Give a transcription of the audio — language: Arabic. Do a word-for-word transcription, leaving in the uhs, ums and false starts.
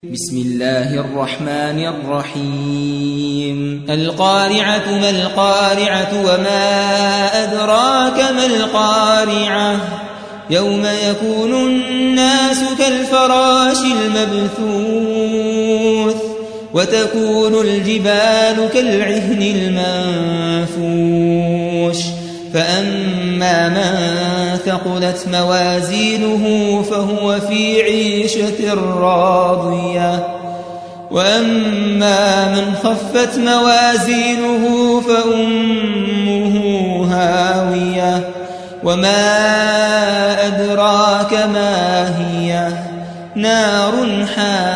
بسم الله الرحمن الرحيم القارعة ما القارعة وما أدراك ما القارعة يوم يكون الناس كالفراش المبثوث وتكون الجبال كالعهن المنفوش فأما من ثقلت موازينه فهو في عيشة راضية وأما من خفت موازينه فأمه هاوية وما أدراك ما هي نار حامية